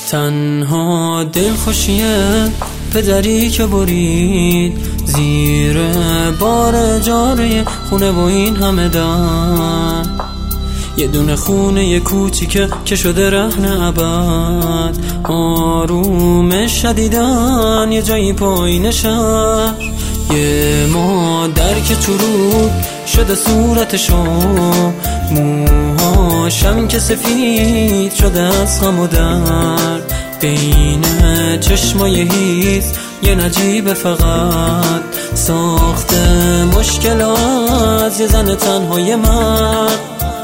تنها دلخوشیه پدری که برید زیر بار جاره خونه و این همه دن، یه دونه خونه کوچیکه که شده رهن ابد، آرومش شدیدن یه جایی پایین شهر، یه مادر که چروک شده صورتشو، موهاشم که سفید شده از غم و درد، بین چشمای هیز یه نجیب فقط ساخته مشکل از یه زن تنهای مرد.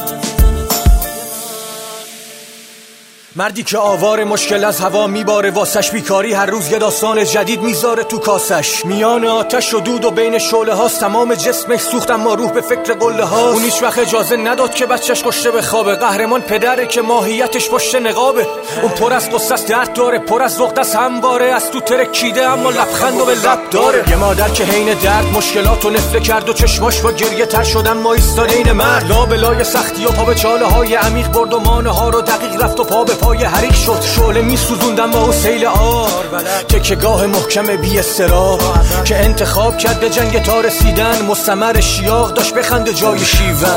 مردی که آوار مشکل از هوا میباره، واسش بیکاری هر روز یه داستان جدید میذاره تو کاسش، میان آتش و دود و بین شعله هاست، تمام جسمش سوخت اما روح به فکر قله هاست. اون هیچ وقت اجازه نداد که بچهش کشته بخوابه، قهرمان پدره که ماهیتش پشت نقابه، اون پر از قصه است، درد داره، پر از ذوق است، همواره از تو ترکیده اما لبخند و به لب داره. یه مادر که حین درد مشکلاتو نفله کرد و چشماش با گریه تر شدن ما ایستاده این مرد، لا بلای سختی و پا به چاله های عمیق برد و مانه ها رو دقیق رفت و پا به پای حریق شد، شعله میسوزوندن با سیل آر، تکیه‌گاه محکم بی استراب که انتخاب کرد به جنگ تا رسیدن، مستمر شیاق داشت بخنده جای شیون.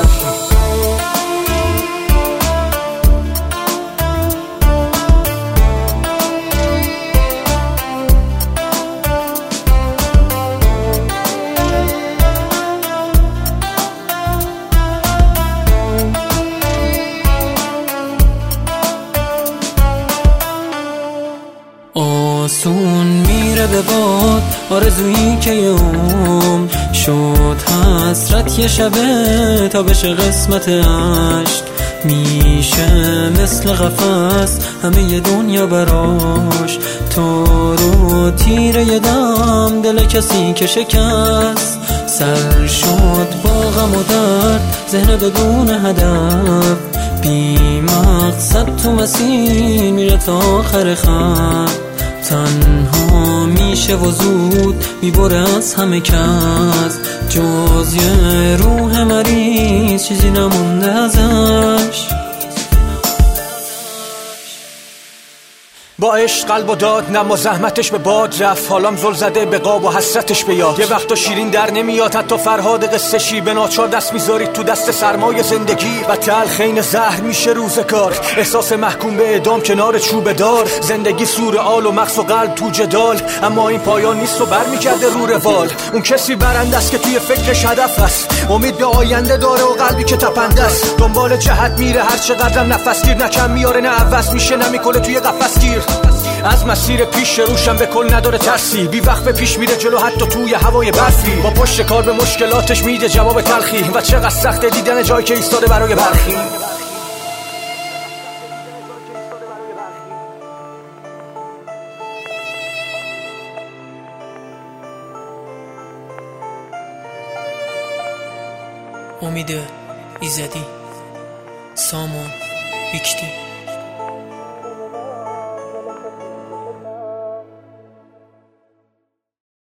آسون میره به باد آرزویی که یه شد حسرت یه شبه تا بشه قسمت عشق، میشه مثل قفس همه یه دنیا براش، تار و تیره یه دم دل کسی که شکست، سر شد با غم و درد ذهن بدون هدف، بی مقصد تو مسیر میره تا آخر خط، تنها میشه و زود میبره از همه کس، جز یه روح مریض چیزی نمونده ازش. با عشق قلب و داد نما زحمتش به باد رفت، حالام زل زده به قاب و حسرتش به یاد، یه وقتا شیرین در نمیاد حتی فرهاد قصه شی، به ناچار دست میذارید تو دست سرمای زندگی و تلخ این زهر میشه روزگار، احساس محکوم به اعدام کنار چوب دار، زندگی سور آل و مغز و قلب تو جدال، اما این پایان نیست و برمیگرده رو روال، اون کسی برنده است که توی فکرش هدف است، امید به آینده داره و قلبی که تپنده است، دنبال جهت میره هر چقدرم نفس گیر، نه کم میاره نه عوض میشه نمیکنه توی قفس گیر، از مسیر پیش روشم به کل نداره ترسی، بی وقت به پیش میره جلو حتی توی هوای برفی، با پشت کار به مشکلاتش میده جواب تلخی و چقدر سخته دیدن جایی که ایستاده برای برخی. امید ایزدی، سامان بیکتی.